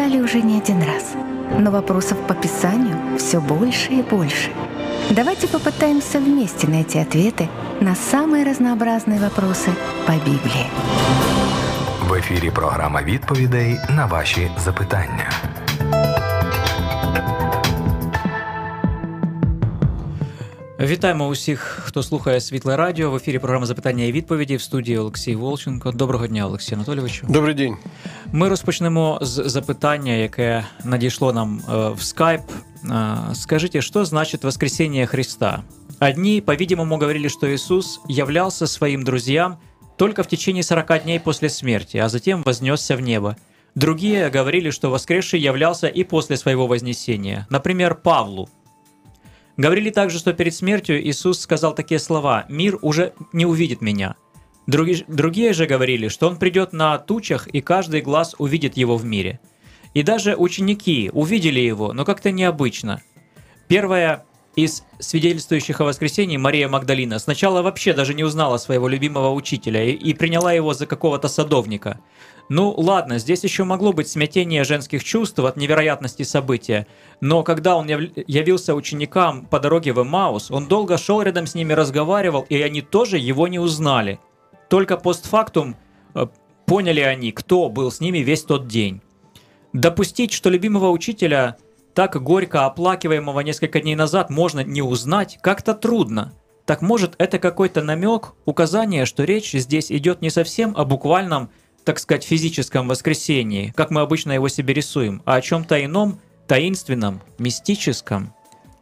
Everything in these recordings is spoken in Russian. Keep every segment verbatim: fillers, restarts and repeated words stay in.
читали уже не один раз, но вопросов по Писанию все больше и больше. Давайте попытаемся вместе найти ответы на самые разнообразные вопросы по Библии. В ефірі програма відповідей на ваші запитання. Вітаємо усіх, хто слухає Світле Радіо. В ефірі програма «Запитання і відповіді», в студії Олексій Волченко. Доброго дня, Олексій Анатолійовичу. Добрий день. Ми розпочнемо з запитання, яке надійшло нам в скайп. Скажите, что значит воскресение Христа? Одни, по-видимому, говорили, что Иисус являлся своим друзьям только в течение сорока дней после смерти, а затем вознесся в небо. Другие говорили, что воскресший являлся и после своего вознесения. Например, Павлу. Говорили также, что перед смертью Иисус сказал такие слова: «Мир уже не увидит меня». Другие, другие же говорили, что Он придет на тучах, и каждый глаз увидит Его в мире. И даже ученики увидели Его, но как-то необычно. Первая из свидетельствующих о воскресении, Мария Магдалина, сначала вообще даже не узнала своего любимого учителя и, и приняла его за какого-то садовника. Ну ладно, здесь еще могло быть смятение женских чувств от невероятности события, но когда он явился ученикам по дороге в Эмаус, он долго шел рядом с ними, разговаривал, и они тоже его не узнали. Только постфактум э, поняли они, кто был с ними весь тот день. Допустить, что любимого учителя, так горько оплакиваемого несколько дней назад, можно не узнать, как-то трудно. Так может, это какой-то намек, указание, что речь здесь идет не совсем о буквальном, так сказать, физическом воскресении, как мы обычно его себе рисуем, а о чем-то ином, таинственном, мистическом?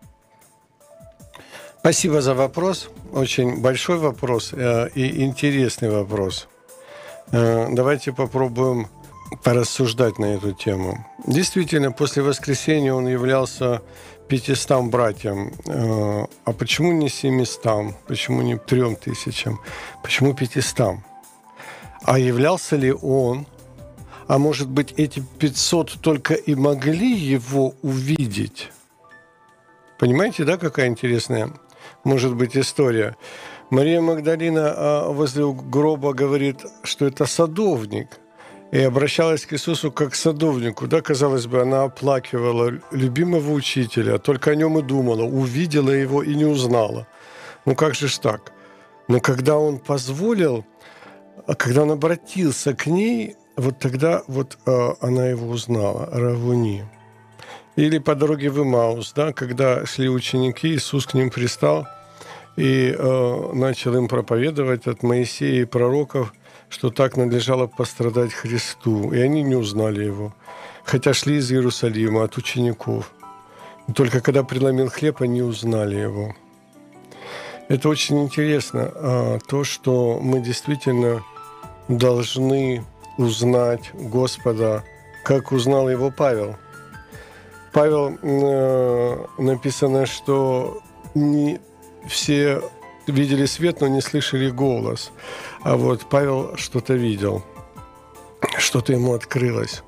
Спасибо за вопрос. Очень большой вопрос э, и интересный вопрос. Э, давайте попробуем порассуждать на эту тему. Действительно, после воскресения он являлся пятистам братьям. Э, а почему не семистам? Почему не трем тысячам? Почему пятистам? А являлся ли он? А может быть, эти пятьсот только и могли его увидеть? Понимаете, да, какая интересная может быть история? Мария Магдалина возле гроба говорит, что это садовник, и обращалась к Иисусу как к садовнику. Да, казалось бы, она оплакивала любимого учителя, только о нем и думала, увидела его и не узнала. Ну как же ж так? Но когда он позволил, когда он обратился к ней, вот тогда вот э, она его узнала, Равуни. Или по дороге в Эмаус, да, когда шли ученики, Иисус к ним пристал и э, начал им проповедовать от Моисея и пророков, что так надлежало пострадать Христу. И они не узнали его, хотя шли из Иерусалима от учеников. И только когда преломил хлеб, они узнали его. Это очень интересно, э, то, что мы действительно должны узнать Господа, как узнал его Павел. Павел, э, написано, что не все видели свет, но не слышали голос. А вот Павел что-то видел, что-то ему открылось.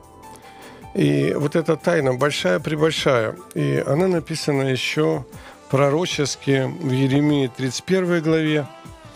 И вот эта тайна большая-пребольшая. И она написана еще пророчески в Иеремии тридцать первой главе,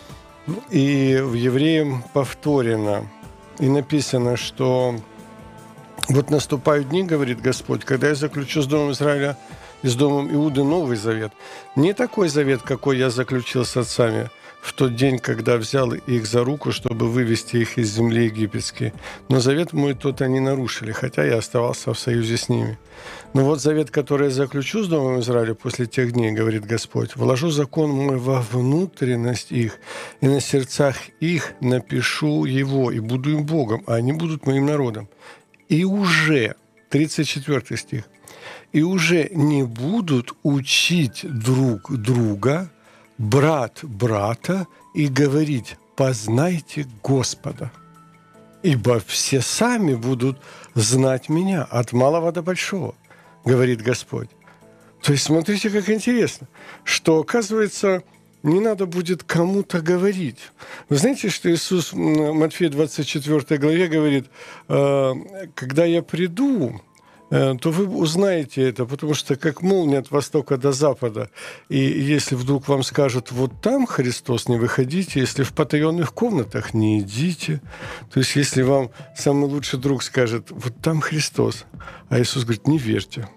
и в Евреям повторено. И написано, что вот наступают дни, говорит Господь, когда я заключу с домом Израиля и с домом Иуды новый завет. Не такой завет, какой я заключил с отцами в тот день, когда взял их за руку, чтобы вывести их из земли египетской. Но завет мой тот они нарушили, хотя я оставался в союзе с ними. Но вот завет, который я заключу с домом Израиля после тех дней, говорит Господь, вложу закон мой во внутренность их, и на сердцах их напишу его, и буду им Богом, а они будут моим народом. И уже, тридцать четвёртый стих, и уже не будут учить друг друга, брат брата, и говорить, познайте Господа, ибо все сами будут знать меня от малого до большого, говорит Господь. То есть смотрите, как интересно, что, оказывается, не надо будет кому-то говорить. Вы знаете, что Иисус в Матфея двадцать четвёртой главе говорит, когда я приду, то вы узнаете это, потому что как молния от востока до запада. И если вдруг вам скажут, вот там Христос, не выходите, если в потаенных комнатах, не идите. То есть если вам самый лучший друг скажет, вот там Христос, а Иисус говорит, не верьте.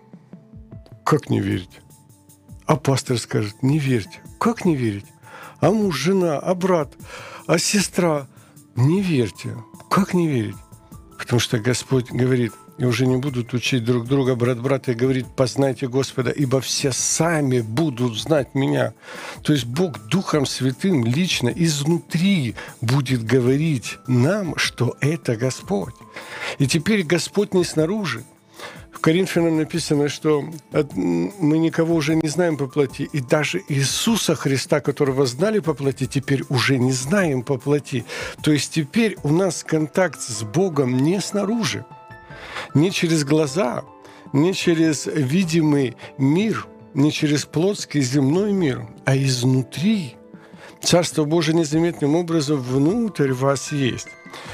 Как не верить? А пастор скажет, не верьте. Как не верить? А муж, жена, а брат, а сестра, не верьте. Как не верить? Потому что Господь говорит, и уже не будут учить друг друга, брат брата, и говорит, познайте Господа, ибо все сами будут знать меня. То есть Бог Духом Святым лично изнутри будет говорить нам, что это Господь. И теперь Господь не снаружи. В Коринфянам написано, что мы никого уже не знаем по плоти, и даже Иисуса Христа, которого знали по плоти, теперь уже не знаем по плоти. То есть теперь у нас контакт с Богом не снаружи, не через глаза, не через видимый мир, не через плотский земной мир, а изнутри. Царство Божие незаметным образом внутрь вас есть.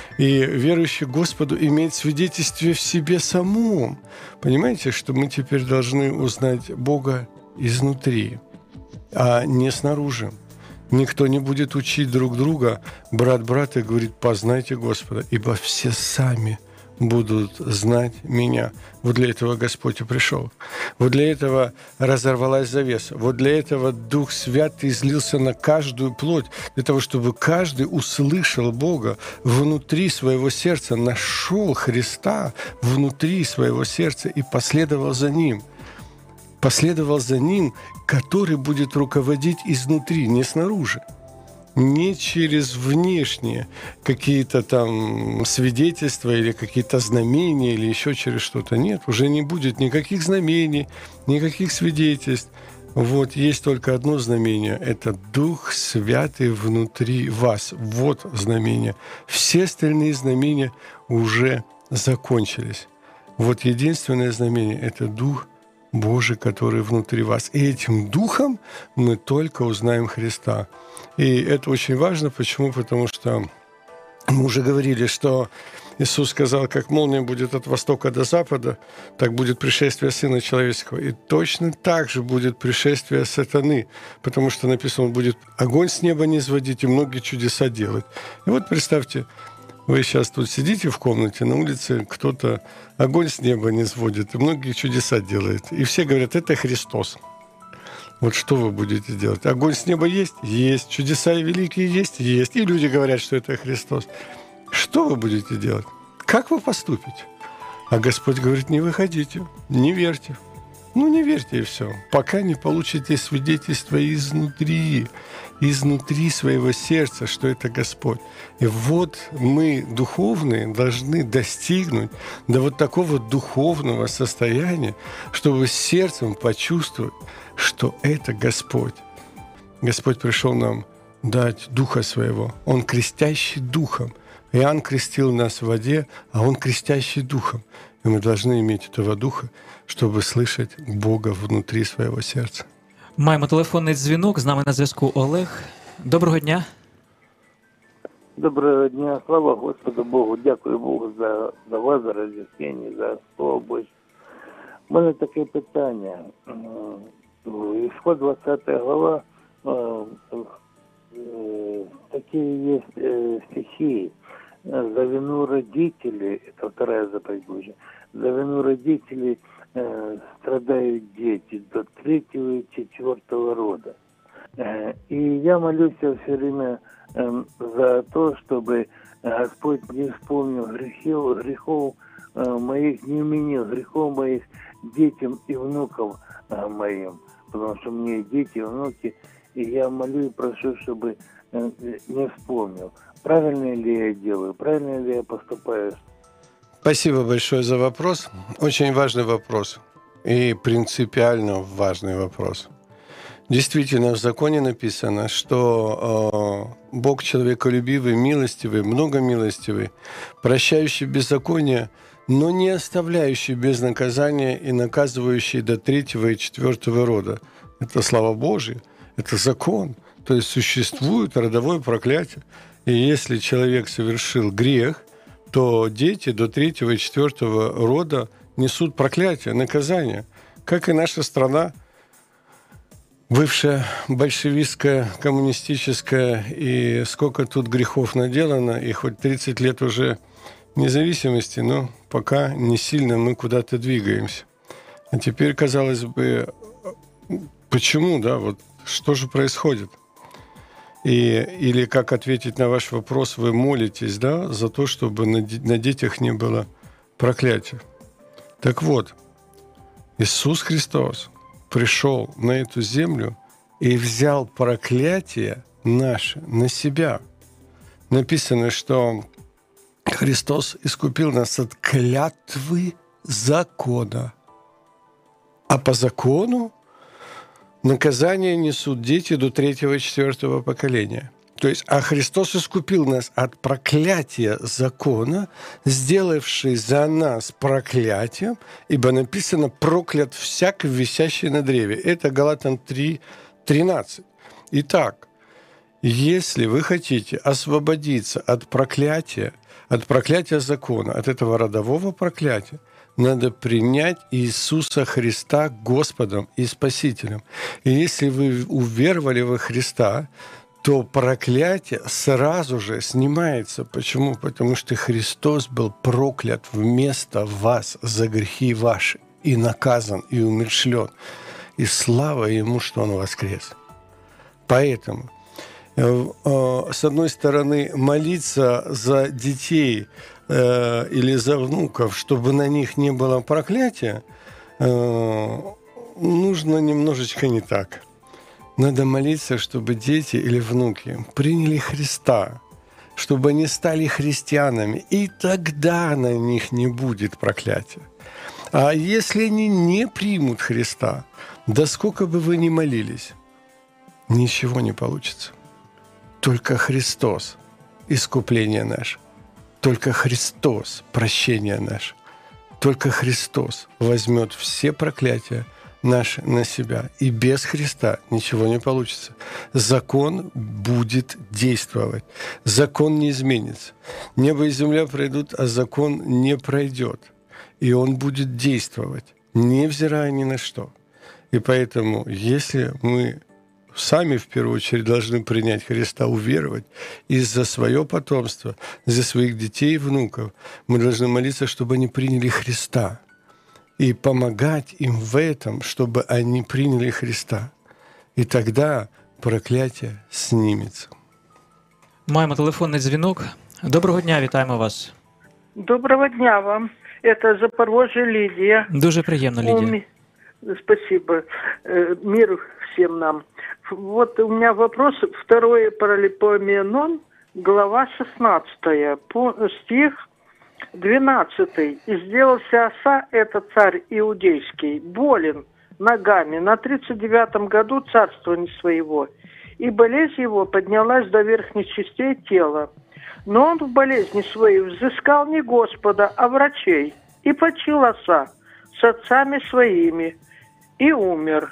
И верующий Господу имеет свидетельство в себе самом. Понимаете, что мы теперь должны узнать Бога изнутри, а не снаружи. Никто не будет учить друг друга. Брат брата говорит, познайте Господа, ибо все сами будут знать меня. Вот для этого Господь и пришел. Вот для этого разорвалась завеса. Вот для этого Дух Святый излился на каждую плоть, для того, чтобы каждый услышал Бога внутри своего сердца, нашел Христа внутри своего сердца и последовал за Ним. Последовал за Ним, который будет руководить изнутри, не снаружи. Не через внешние какие-то там свидетельства или какие-то знамения или еще через что-то. Нет, уже не будет никаких знамений, никаких свидетельств. Вот есть только одно знамение – это Дух Святый внутри вас. Вот знамение. Все остальные знамения уже закончились. Вот единственное знамение – это Дух Божий, который внутри вас. И этим Духом мы только узнаем Христа. И это очень важно. Почему? Потому что мы уже говорили, что Иисус сказал, как молния будет от востока до запада, так будет пришествие Сына Человеческого. И точно так же будет пришествие сатаны, потому что написано, он будет огонь с неба низводить и многие чудеса делать. И вот представьте, вы сейчас тут сидите в комнате, на улице кто-то огонь с неба низводит и многие чудеса делает. И все говорят, это Христос. Вот что вы будете делать? Огонь с неба есть? Есть. Чудеса великие есть? Есть. И люди говорят, что это Христос. Что вы будете делать? Как вы поступите? А Господь говорит, не выходите, не верьте. Ну, не верьте, и все. Пока не получите свидетельство изнутри, изнутри своего сердца, что это Господь. И вот мы, духовные, должны достигнуть до вот такого духовного состояния, чтобы сердцем почувствовать, что это Господь. Господь пришел нам дать Духа Своего. Он крестящий Духом. Иоанн крестил нас в воде, а Он крестящий Духом. И мы должны иметь этого Духа, чтобы слышать Бога внутрі свого серця. Маємо телефонний дзвінок, з нами на зв'язку Олег. Доброго дня. Доброго дня. Слава Господу Богу. Дякую Богу за, за вас, за роз'яснення, за Слово Боже. У мене таке питання. Исход двадцатая глава, такие есть стихи. За вину родителей, это вторая заповедь Божья, за вину родителей э, страдают дети до третьего и четвертого рода. Э, и я молюсь все время э, за то, чтобы Господь не вспомнил грехов, грехов э, моих, не вменил грехов моих детям и внукам э, моим, потому что у меня дети и внуки, и я молю и прошу, чтобы э, не вспомнил. Правильно ли я делаю? Правильно ли я поступаю? Спасибо большое за вопрос. Очень важный вопрос. И принципиально важный вопрос. Действительно, в законе написано, что э, Бог человеколюбивый, милостивый, многомилостивый, прощающий беззаконие, но не оставляющий без наказания и наказывающий до третьего и четвертого рода. Это слава Божья, это закон. То есть существует родовое проклятие. И если человек совершил грех, то дети до третьего и четвертого рода несут проклятие, наказание, как и наша страна, бывшая большевистская, коммунистическая, и сколько тут грехов наделано, и хоть тридцать лет уже независимости, но пока не сильно мы куда-то двигаемся. А теперь, казалось бы, почему, да, вот что же происходит? И, или как ответить на ваш вопрос, вы молитесь, да, за то, чтобы на, на детях не было проклятия. Так вот, Иисус Христос пришел на эту землю и взял проклятие наше на себя. Написано, что Христос искупил нас от клятвы закона. А по закону наказание несут дети до третьего и четвертого поколения. То есть, а Христос искупил нас от проклятия закона, сделавший за нас проклятием, ибо написано «проклят всяк, висящий на древе». Это Галатам три тринадцать. Итак, если вы хотите освободиться от проклятия, от проклятия закона, от этого родового проклятия, надо принять Иисуса Христа Господом и Спасителем. И если вы уверовали во Христа, то проклятие сразу же снимается. Почему? Потому что Христос был проклят вместо вас за грехи ваши, и наказан, и умерщвлен. И слава Ему, что Он воскрес. Поэтому, с одной стороны, молиться за детей или за внуков, чтобы на них не было проклятия, нужно немножечко не так. Надо молиться, чтобы дети или внуки приняли Христа, чтобы они стали христианами, и тогда на них не будет проклятия. А если они не примут Христа, да сколько бы вы ни молились, ничего не получится. Только Христос – искупление наше. Только Христос – прощение наше. Только Христос возьмет все проклятия наши на себя. И без Христа ничего не получится. Закон будет действовать. Закон не изменится. Небо и земля пройдут, а закон не пройдет. И он будет действовать, невзирая ни на что. И поэтому, если мы сами, в первую очередь, должны принять Христа, уверовать, и за свое потомство, за своих детей и внуков, мы должны молиться, чтобы они приняли Христа, и помогать им в этом, чтобы они приняли Христа. И тогда проклятие снимется. Маємо телефонний дзвінок. Доброго дня, вітаємо вас. Доброго дня вам. Это Запорожье, Лидия. Дуже приємно, Лідія. Спасибо. Мир всем нам. Вот у меня вопрос. Второе Паралипоменон, глава шестнадцатая, стих двенадцатый. «И сделался Аса, это царь иудейский, болен ногами на тридцать девятом году царствования своего, и болезнь его поднялась до верхних частей тела. Но он в болезни своей взыскал не Господа, а врачей, и почил Аса с отцами своими, и умер».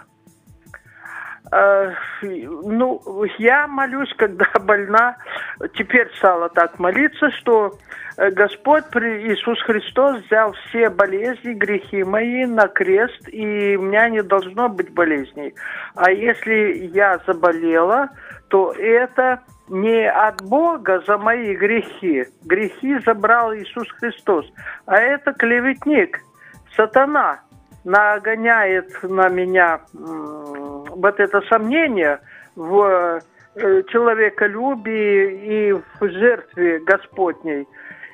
Э, ну, я молюсь, когда больна, теперь стала так молиться, что Господь, Иисус Христос, взял все болезни, грехи мои на крест, и у меня не должно быть болезней. А если я заболела, то это не от Бога за мои грехи. Грехи забрал Иисус Христос, а это клеветник, сатана, нагоняет на меня вот это сомнение в человеколюбии и в жертве Господней.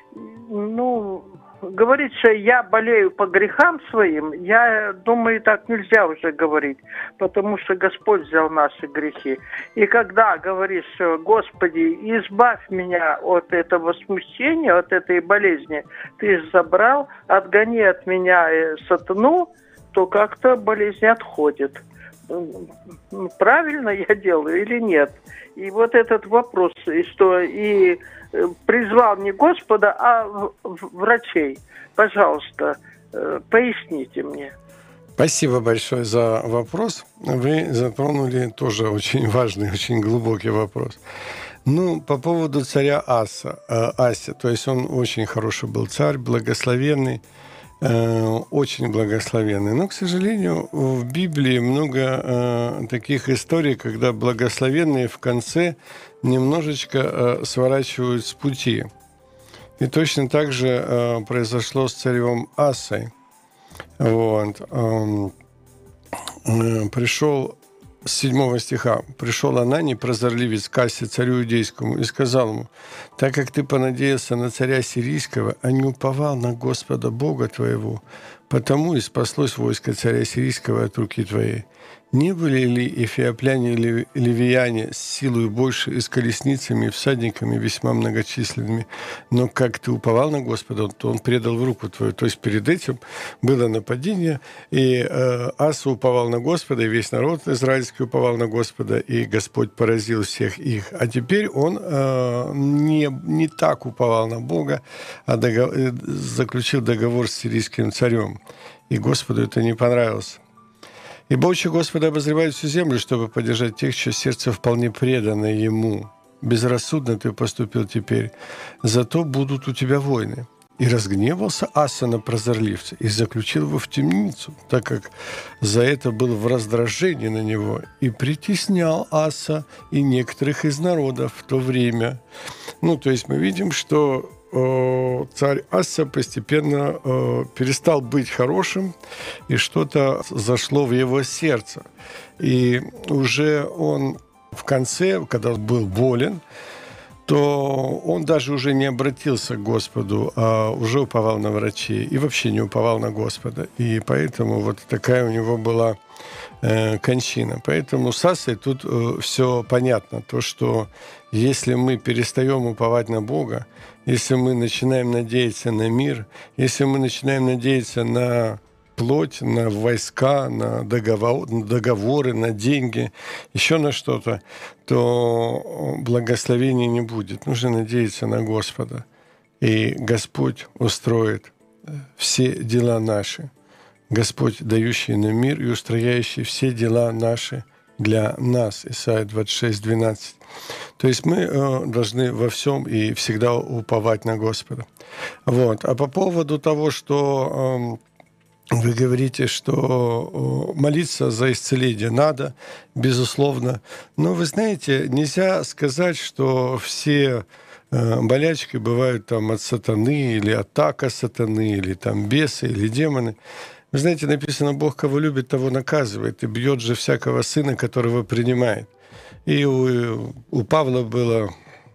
Ну, говорить, что я болею по грехам своим, я думаю, так нельзя уже говорить, потому что Господь взял наши грехи. И когда говоришь, что Господи, избавь меня от этого смущения, от этой болезни, Ты забрал, отгони от меня сатану, то как-то болезнь отходит. Правильно я делаю или нет? И вот этот вопрос, и что и призвал не Господа, а врачей. Пожалуйста, поясните мне. Спасибо большое за вопрос. Вы затронули тоже очень важный, очень глубокий вопрос. Ну, по поводу царя Аса, Ася, то есть он очень хороший был царь, благословенный, очень благословенный. Но, к сожалению, в Библии много таких историй, когда благословенные в конце немножечко сворачивают с пути. И точно так же произошло с царем Асой. Вот. Пришел с седьмого стиха. «Пришел Ананий, прозорливец, к Асе, царю иудейскому, и сказал ему: так как ты понадеялся на царя сирийского, а не уповал на Господа Бога твоего, потому и спаслось войско царя сирийского от руки твоей. Не были ли эфиопляне и ливияне с силой больше и с колесницами и всадниками весьма многочисленными? Но как ты уповал на Господа, то он предал в руку твою». То есть перед этим было нападение, и э, Аса уповал на Господа, и весь народ израильский уповал на Господа, и Господь поразил всех их. А теперь он э, не, не так уповал на Бога, а договор, заключил договор с сирийским царем. И Господу это не понравилось. «Ибо очи Господа обозревают всю землю, чтобы поддержать тех, чье сердце вполне предано Ему. Безрассудно ты поступил теперь, зато будут у тебя войны». И разгневался Аса на прозорливца и заключил его в темницу, так как за это был в раздражении на него, и притеснял Аса и некоторых из народа в то время. Ну, то есть мы видим, что э, царь Аса постепенно э, перестал быть хорошим, и что-то зашло в его сердце. И уже он в конце, когда был болен, то он даже уже не обратился к Господу, а уже уповал на врачей и вообще не уповал на Господа. И поэтому вот такая у него была э, кончина. Поэтому с Асой тут э, все понятно. То, что если мы перестаем уповать на Бога, если мы начинаем надеяться на мир, если мы начинаем надеяться на плоть, на войска, на договор, на договоры, на деньги, еще на что-то, то благословения не будет. Нужно надеяться на Господа. И Господь устроит все дела наши. Господь, дающий нам мир и устрояющий все дела наши для нас. Исайя двадцать шесть двенадцать. То есть мы э, должны во всем и всегда уповать на Господа. Вот. А по поводу того, что... Э, Вы говорите, что молиться за исцеление надо, безусловно. Но вы знаете, нельзя сказать, что все болячки бывают там от сатаны, или атака сатаны, или там бесы, или демоны. Вы знаете, написано: Бог, кого любит, того наказывает, и бьет же всякого сына, которого принимает. И у, у Павла было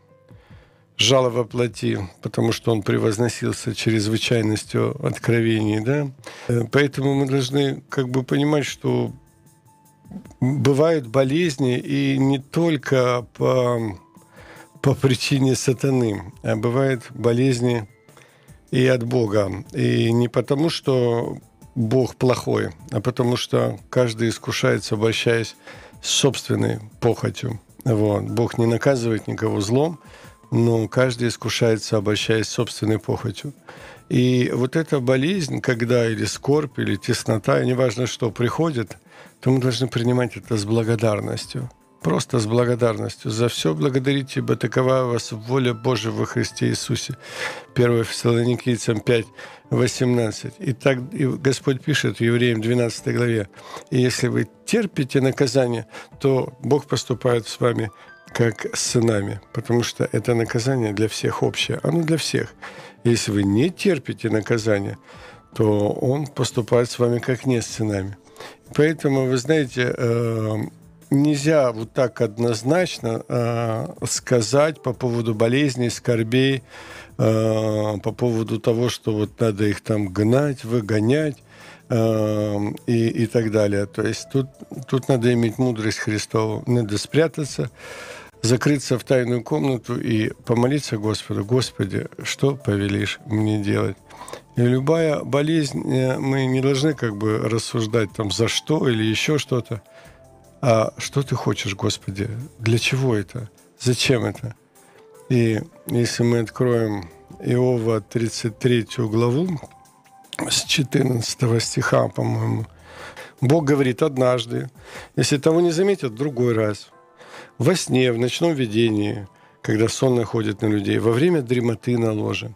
жало во плоти, потому что он превозносился чрезвычайностью откровений, да? Поэтому мы должны как бы понимать, что бывают болезни, и не только по, по причине сатаны, а бывают болезни и от Бога. И не потому, что Бог плохой, а потому что каждый искушается, обольщаясь собственной похотью. Вот. Бог не наказывает никого злом, но каждый искушается, обольщаясь собственной похотью. И вот эта болезнь, когда или скорбь, или теснота, неважно что, приходит, то мы должны принимать это с благодарностью. Просто с благодарностью. За все благодарите, ибо такова у вас воля Божия во Христе Иисусе. первое Фессалоникийцам пять восемнадцать. И так и Господь пишет в Евреям двенадцатой главе: «И если вы терпите наказание, то Бог поступает с вами как с сынами», потому что это наказание для всех общее, оно для всех. Если вы не терпите наказание, то Он поступает с вами как не с сынами. Поэтому, вы знаете, нельзя вот так однозначно сказать по поводу болезней, скорбей, по поводу того, что вот надо их там гнать, выгонять и, и так далее. То есть тут, тут надо иметь мудрость Христову, надо спрятаться, закрыться в тайную комнату и помолиться Господу: «Господи, что повелишь мне делать?» И любая болезнь, мы не должны как бы рассуждать там за что или еще что-то, а что ты хочешь, Господи, для чего это, зачем это? И если мы откроем Иова тридцать третью главу с четырнадцатого стиха, по-моему, Бог говорит: «Однажды, если того не заметят, в другой раз, во сне, в ночном видении, когда сон находит на людей, во время дремоты на ложе,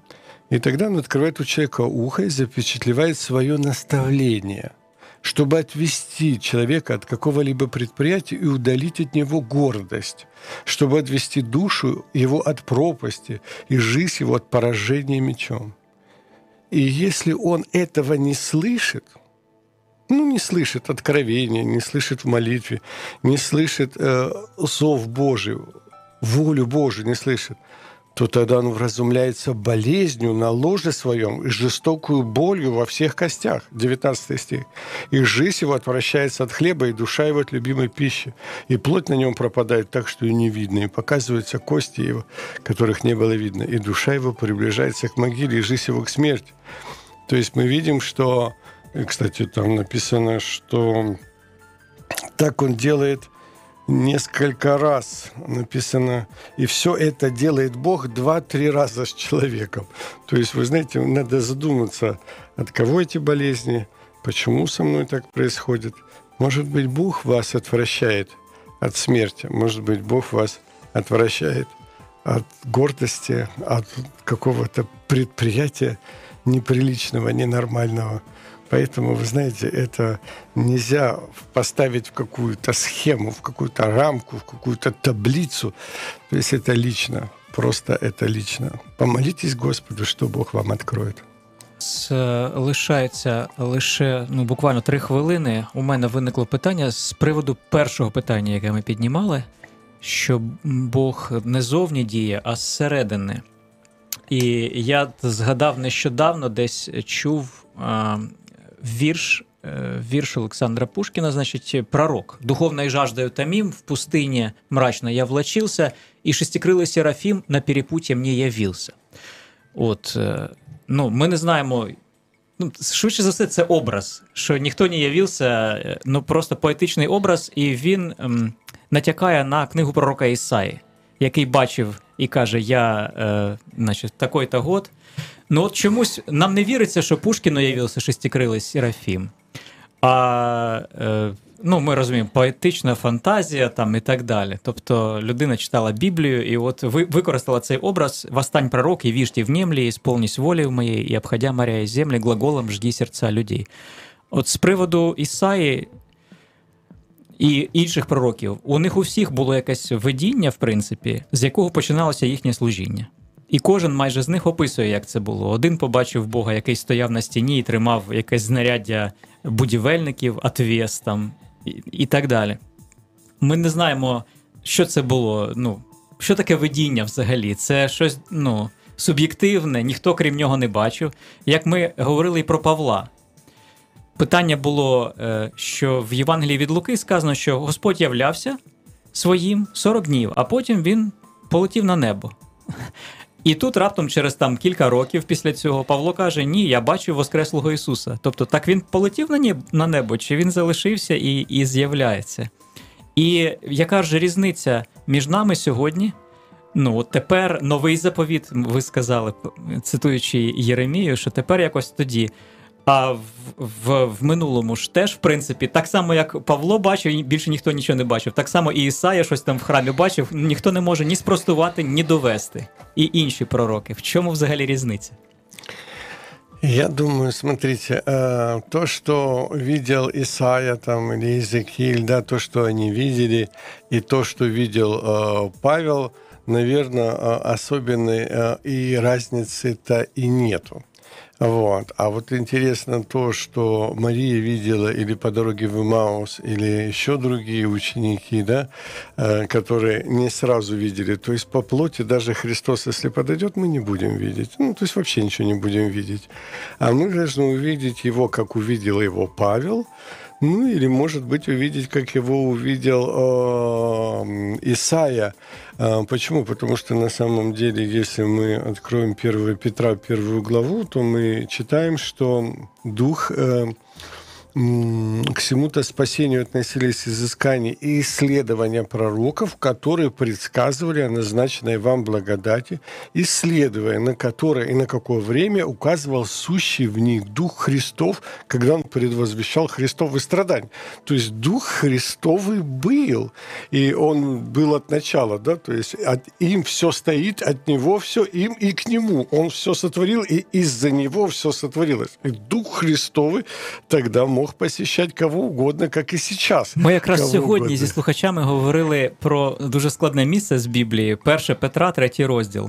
И тогда он открывает у человека ухо и запечатлевает свое наставление, чтобы отвести человека от какого-либо предприятия и удалить от него гордость, чтобы отвести душу его от пропасти и жизнь его от поражения мечом. И если он этого не слышит, ну, не слышит откровения, не слышит в молитве, не слышит э, зов Божий, волю Божию не слышит, то тогда он вразумляется болезнью на ложе своем и жестокую болью во всех костях. девятнадцатый стих. «И жизнь его отвращается от хлеба, и душа его от любимой пищи. И плоть на нем пропадает так, что и не видно, и показываются кости его, которых не было видно. И душа его приближается к могиле, и жизнь его к смерти». То есть мы видим, что... И, кстати, там написано, что так он делает... Несколько раз написано, и все это делает Бог два-три раза с человеком. То есть, вы знаете, надо задуматься, от кого эти болезни, почему со мной так происходит. Может быть, Бог вас отвращает от смерти, может быть, Бог вас отвращает от гордости, от какого-то предприятия неприличного, ненормального. Поэтому, вы знаете, это нельзя поставить в какую-то схему, в какую-то рамку, в какую-то таблицу. То есть это лично, просто это лично. Помолитесь Господу, що Бог вам відкриє. Лишається лише ну, буквально три хвилини. У мене виникло питання з приводу першого питання, яке ми піднімали, що Бог не зовні діє, а зсередини. І я згадав нещодавно, десь чув а, вірш, вірш Олександра Пушкіна, значить, «Пророк. Духовной жаждою томим, в пустыне мрачно я влачился, и шестикрылый серафим на перепутье мне явился». От, ну, ми не знаємо, ну, швидше за все, це образ, що ніхто не явився, ну, просто поетичний образ, і він ем, натякає на книгу пророка Ісаї, який бачив і каже, я, е, значить, такой-то год. Ну, от чомусь нам не віриться, що Пушкіну явився шестикрилий серафім. А, е, ну, ми розуміємо, поетична фантазія там і так далі. Тобто людина читала Біблію і от використала цей образ «Восстань, пророк, и вижте внемли, исполнись волею моей, и обходя моря и земли, глаголом жги серця людей». От з приводу Ісаї і інших пророків, у них у всіх було якесь видіння, в принципі, з якого починалося їхнє служіння. І кожен майже з них описує, як це було. Один побачив Бога, який стояв на стіні і тримав якесь знаряддя будівельників, отвес там, і, і так далі. Ми не знаємо, що це було, ну, що таке видіння взагалі. Це щось, ну, суб'єктивне, ніхто крім нього не бачив. Як ми говорили і про Павла. Питання було, що в Євангелії від Луки сказано, що Господь являвся своїм сорок днів, а потім він полетів на небо. І тут раптом через там кілька років після цього Павло каже, ні, я бачив воскреслого Ісуса. Тобто так він полетів на небо, на небо чи він залишився і, і з'являється? І яка ж різниця між нами сьогодні? Ну, от тепер новий заповіт, ви сказали, цитуючи Єремію, що тепер якось тоді. А в, в, в минулому ж теж, в принципі, так само, як Павло бачив, більше ніхто нічого не бачив. Так само і Ісая щось там в храмі бачив, ніхто не може ні спростувати, ні довести. І інші пророки. В чому взагалі різниця? Я думаю, смотрите, то, что видел Исаия там, или Иезекииль, да, то, что они видели, и то, что видел Павел, наверное, особенной и разницы-то и нету. Вот. А вот интересно то, что Мария видела или по дороге в Эмаус, или еще другие ученики, да, которые не сразу видели. То есть по плоти даже Христос, если подойдет, мы не будем видеть. Ну, то есть вообще ничего не будем видеть. А мы должны увидеть его, как увидел его Павел, ну, или, может быть, увидеть, как его увидел э, Исаия. Э, почему? Потому что, на самом деле, если мы откроем первого Петра, первую главу, то мы читаем, что Дух э, к всему-то спасению относились изыскания и исследования пророков, которые предсказывали о назначенной вам благодати, исследуя, на которое и на какое время указывал сущий в них Дух Христов, когда он предвозвещал Христовы страдания. То есть Дух Христовый был, и он был от начала, да, то есть от, им все стоит, от него все, им и к нему. Он все сотворил, и из-за него все сотворилось. И Дух Христовий тогда мог посещать кого угодно, як і зараз. Ми якраз сьогодні угодно. Зі слухачами говорили про дуже складне місце з Біблії, перше Петра, третій розділ.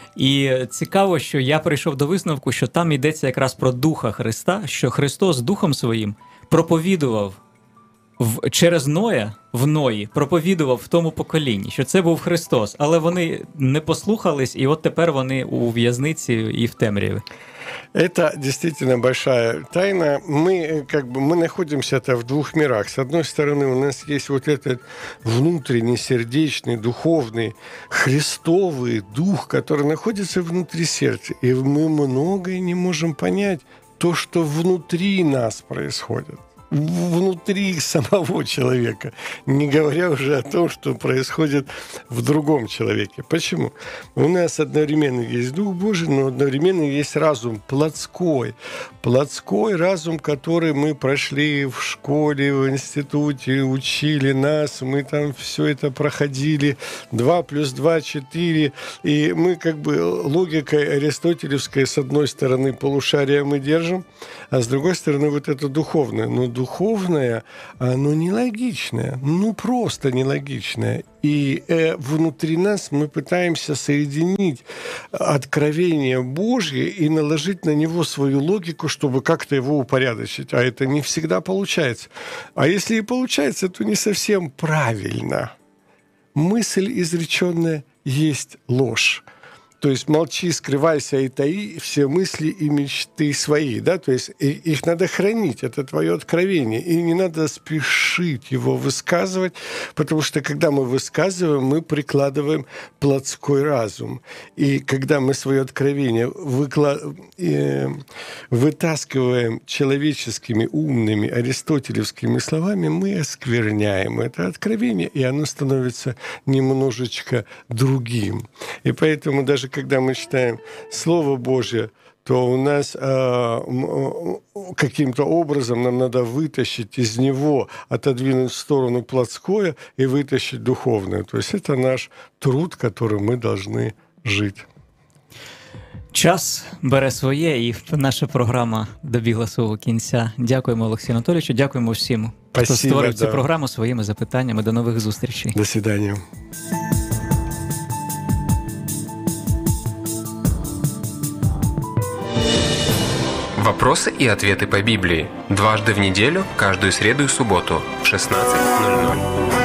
І цікаво, що я прийшов до висновку, що там йдеться якраз про Духа Христа, що Христос Духом Своїм проповідував в, через Ноя, в Ної, проповідував в тому поколінні, що це був Христос, але вони не послухались, і от тепер вони у в'язниці і в темряві. Это действительно большая тайна. Мы, как бы, мы находимся-то в двух мирах. С одной стороны, у нас есть вот этот внутренний, сердечный, духовный, христовый дух, который находится внутри сердца. И мы многое не можем понять то, что внутри нас происходит. Внутри самого человека, не говоря уже о том, что происходит в другом человеке. Почему? У нас одновременно есть Дух Божий, но одновременно есть разум плотской. Плотской разум, который мы прошли в школе, в институте, учили нас, мы там все это проходили, два плюс два, четыре, и мы как бы логикой аристотелевской, с одной стороны, полушария мы держим, а с другой стороны, вот это духовное. Но духовное, оно нелогичное, ну просто нелогичное. И э, внутри нас мы пытаемся соединить откровение Божье и наложить на него свою логику, чтобы как-то его упорядочить. А это не всегда получается. А если и получается, то не совсем правильно. Мысль изреченная есть ложь. То есть молчи, скрывайся и таи все мысли и мечты свои, да, то есть их надо хранить, это твое откровение, и не надо спешить его высказывать, потому что когда мы высказываем, мы прикладываем плотской разум, и когда мы свое откровение выкла... вытаскиваем человеческими умными аристотелевскими словами, мы оскверняем это откровение, и оно становится немножечко другим. И поэтому даже когда мы читаем Слово Божье, то у нас э, каким-то образом нам надо вытащить из него, отодвинуть в сторону плотское и вытащить духовное. То есть это наш труд, которым мы должны жить. Час бере своє, і наша програма добігла свого кінця. Дякуємо Олексію Анатолійовичу, дякуємо всім, хто Спасибо, створив да. цю програму своїми запитаннями. До нових зустрічей. До свидания. Вопросы и ответы по Библии. Дважды в неделю, каждую среду и субботу в шестнадцать ноль ноль.